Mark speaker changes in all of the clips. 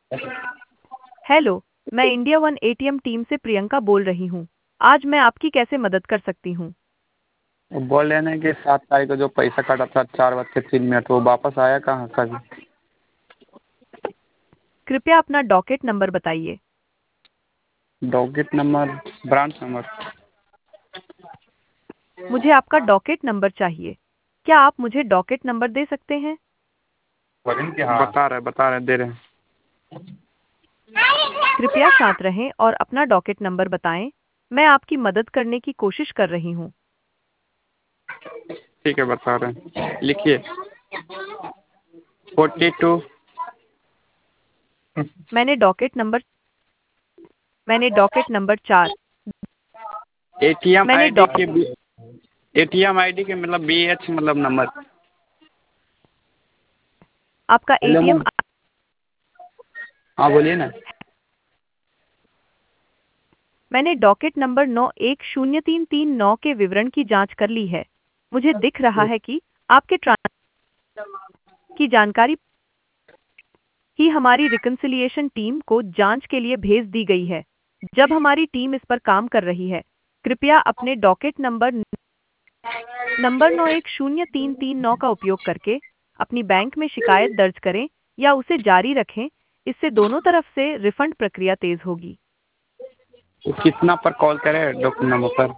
Speaker 1: Hello, मैं India one ATM team से प्रियंका बोल रही हूँ। आज मैं आपकी कैसे मदद कर सकती हूँ?
Speaker 2: वो बोल रहे हैं कि 7 तारीख को जो पैसा कटा था 4:03 वो वापस आया कहाँ कभी।
Speaker 1: कृपया अपना डॉकेट नंबर बताइए।
Speaker 2: Docket number, branch number.
Speaker 1: मुझे आपका डॉकेट नंबर चाहिए। क्या आप मुझे डॉकेट नंबर दे सकते हैं?
Speaker 2: बता रहे दे रहे हैं।
Speaker 1: कृपया शांत रहें और अपना डॉकेट नंबर बताएं। मैं आपकी मदद करने की कोशिश कर रही हूँ।
Speaker 2: ठीक है बता रहे हैं, लिखिए। 42।
Speaker 1: मैंने डॉकेट नंबर मैंने डॉकेट नंबर 4।
Speaker 2: एटीएम
Speaker 1: मैंने
Speaker 2: आईडी
Speaker 1: डॉ
Speaker 2: के एटीएम आईडी के मतलब BH मतलब नंबर।
Speaker 1: आपका
Speaker 2: हेलो
Speaker 1: एटीएम।
Speaker 2: मैम। हाँ बोलिए ना।
Speaker 1: मैंने डॉकेट नंबर 910339 के विवरण की जांच कर ली है। मुझे दिख रहा है कि आपके की जानकारी ही हमारी रिकंसिलिएशन टीम को जांच के लिए भेज दी गई है। जब हमारी टीम इस पर काम कर रही है, कृपया अपने डॉकेट नंबर 910339 का उपयोग करके अपनी बैंक में शिकायत दर्ज करें या उसे जारी रखें। इससे दोनों तरफ से रिफंड प्रक्रिया तेज होगी।
Speaker 2: तो कितना पर कॉल करें डॉक्टर नंबर पर?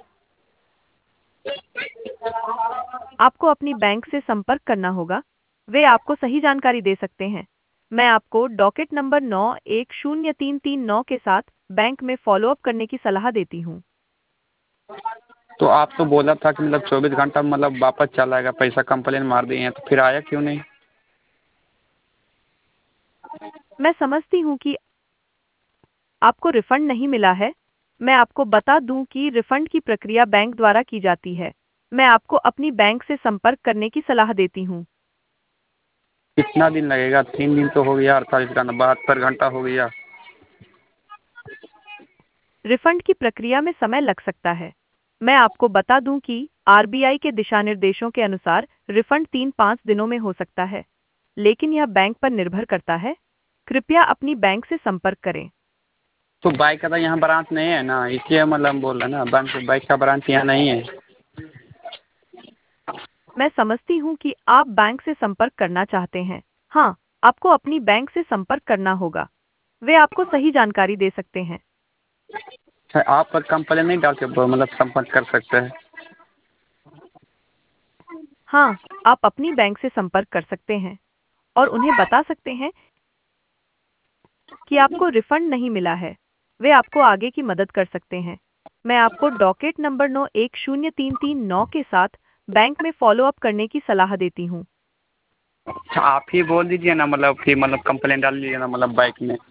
Speaker 1: आपको अपनी बैंक से संपर्क करना होगा। वे आपको सही जानकारी दे सकते हैं। मैं आपको डॉकेट नंबर 910339 के साथ बैंक में फॉलोअप करने की सलाह देती हूँ।
Speaker 2: तो आप तो बोला था कि मतलब 24 घंटा मतलब वापस चला आएगा, पैसा कंप्लेन मार दिए हैं तो फिर आया क्यों नहीं?
Speaker 1: मैं समझती हूँ कि आपको रिफंड नहीं मिला है। मैं आपको बता दूं कि रिफंड की प्रक्रिया बैंक द्वारा की जाती है। मैं आपको अपनी बैंक से संपर्क करने की सलाह देती हूँ।
Speaker 2: कितना दिन लगेगा? 3 दिन तो हो गया, 48 घंटा 72 घंटा हो गया।
Speaker 1: रिफंड की प्रक्रिया में समय लग सकता है। मैं आपको बता दूं कि आरबीआई के दिशा निर्देशों के अनुसार रिफंड 3-5 दिनों में हो सकता है, लेकिन यह बैंक पर निर्भर करता है। कृपया अपनी बैंक से संपर्क करें।
Speaker 2: तो बाइक का तो यहाँ ब्रांच नहीं है ना, इसलिए मतलब हम बोल रहे हैं ना, बैंक बाइक का ब्रांच यहाँ नहीं है।
Speaker 1: मैं समझती हूँ कि आप बैंक से संपर्क करना चाहते हैं। हाँ, आपको अपनी बैंक से संपर्क करना होगा। वे आपको सही जानकारी दे सकते हैं।
Speaker 2: अच्छा, आप पर कंप्लेन नहीं डाल के मतलब संपर्क कर सकते हैं?
Speaker 1: हाँ, आप अपनी बैंक से संपर्क कर सकते हैं और उन्हें बता सकते हैं कि आपको रिफंड नहीं मिला है। वे आपको आगे की मदद कर सकते हैं। मैं आपको डॉकेट नंबर 910339 के साथ बैंक में फॉलो अप करने की सलाह देती हूँ।
Speaker 2: अच्छा, आप ही बोल दीजिए ना, मतलब फिर मतलब कंप्लेन डाल दीजिए ना मतलब बाइक में।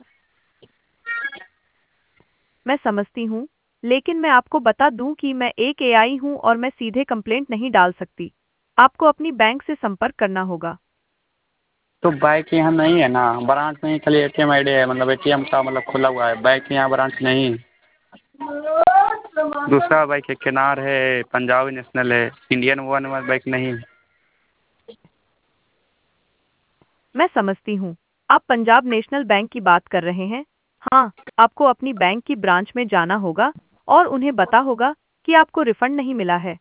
Speaker 1: मैं समझती हूँ, लेकिन मैं आपको बता दूं कि मैं एक एआई हूँ और मैं सीधे कंप्लेंट नहीं डाल सकती। आपको अपनी बैंक से संपर्क करना होगा।
Speaker 2: तो बाइक यहाँ नहीं है ना, ब्रांच में ही खाली एटीएम आईडी है, मतलब एटीएम का मतलब खुला हुआ है, बाइक यहाँ ब्रांच नहीं। दूसरा बाइक है, केनार है, पंजाब नेशनल है, इंडियन वन वन बाइक नहीं।
Speaker 1: मैं समझती हूँ, आप पंजाब नेशनल बैंक की बात कर रहे हैं। हाँ, आपको अपनी बैंक की ब्रांच में जाना होगा और उन्हें बता होगा कि आपको रिफंड नहीं मिला है।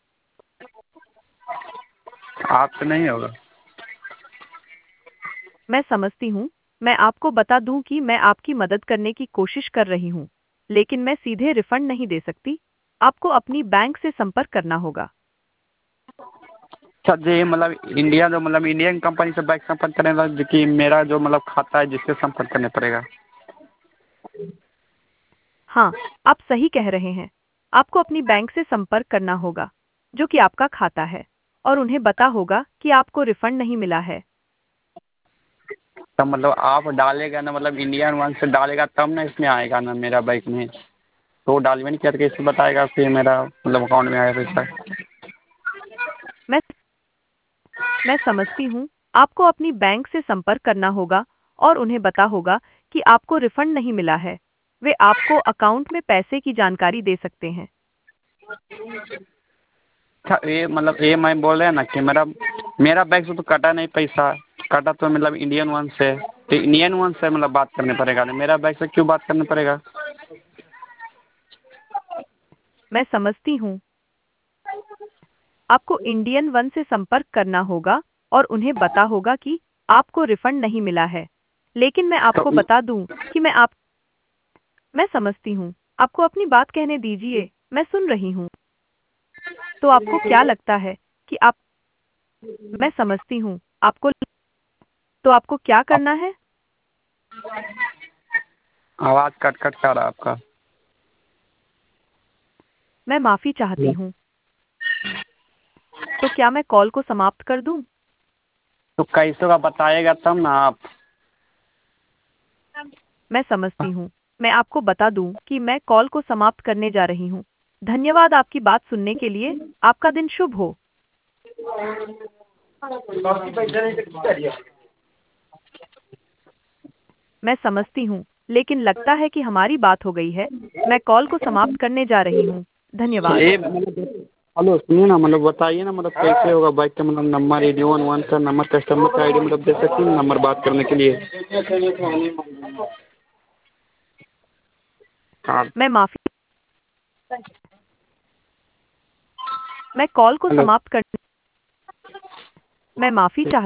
Speaker 2: आपसे नहीं होगा?
Speaker 1: मैं समझती हूँ। मैं आपको बता दूं कि मैं आपकी मदद करने की कोशिश कर रही हूँ, लेकिन मैं सीधे रिफंड नहीं दे सकती। आपको अपनी बैंक से संपर्क करना होगा।
Speaker 2: अच्छा जी, मतलब इंडिया जो मतलब इंडियन कंपनी से बाइक संपर्क करेगा कि मेरा जो मतलब खाता है जिससे संपर्क करने पड़ेगा?
Speaker 1: हाँ, आप सही कह रहे हैं। आपको अपनी बैंक से संपर्क करना होगा, जो कि आपका खाता है, और उन्हें बता होगा कि आपको रिफंड नहीं मिला है।
Speaker 2: तब मतलब आप डालेगा ना, मतलब इंडियन वन से डालेगा तब ना इसमें आएगा ना मेरा बाइक में। तो डालवे नहीं करके इसे बताएगा फिर मेरा मतलब अकाउंट में आया पैसा।
Speaker 1: मैं मैं समझती हूँ। आपको अपनी बैंक से संपर्क करना होगा और उन्हें बता होगा कि आपको रिफंड नहीं मिला है। वे आपको अकाउंट में पैसे की जानकारी दे सकते हैं।
Speaker 2: अच्छा, ये मतलब ये मैं बोल रहे हैं ना कि मेरा मेरा बैंक से तो कटा नहीं पैसा, कटा तो मतलब इंडियन वन से। तो इंडियन वन से मतलब बात करने पड़ेगा ना, मेरा बाइक से क्यों बात करना पड़ेगा?
Speaker 1: मैं समझती हूँ। आपको इंडियन वन से संपर्क करना होगा और उन्हें बता होगा कि आपको रिफंड नहीं मिला है। लेकिन मैं
Speaker 2: तो
Speaker 1: आपको बता दूं कि मैं समझती हूँ। आपको अपनी बात कहने दीजिए, मैं सुन रही हूँ। तो आपको क्या लगता है कि आप मैं समझती हूँ। आपको क्या करना है?
Speaker 2: आवाज़ कट कट का आ रहा है आपका।
Speaker 1: मैं माफी चाहती हूँ। तो क्या मैं कॉल को समाप्त कर दूं?
Speaker 2: तो कैसे का बताएगा तब ना आप।
Speaker 1: मैं समझती हूँ। मैं आपको बता दूं कि मैं कॉल को समाप्त करने जा रही हूँ। धन्यवाद आपकी बात सुनने के लिए। आपका दिन शुभ हो। मैं समझती हूँ, लेकिन लगता है कि हमारी बात हो गई है। मैं कॉल को समाप्त करने जा रही हूँ। धन्यवाद।
Speaker 2: ये मतलब हेलो सुनिए ना, मतलब बताइए ना, मतलब कैसे होगा बाइक का मतलब नंबर, इंडियन वन का नंबर, कस्टमर का आईडी मतलब दे सकते हैं नंबर बात करने के लिए? हाँ।
Speaker 1: मैं माफी मैं कॉल को
Speaker 2: हेलो।
Speaker 1: समाप्त कर मैं माफी चाहती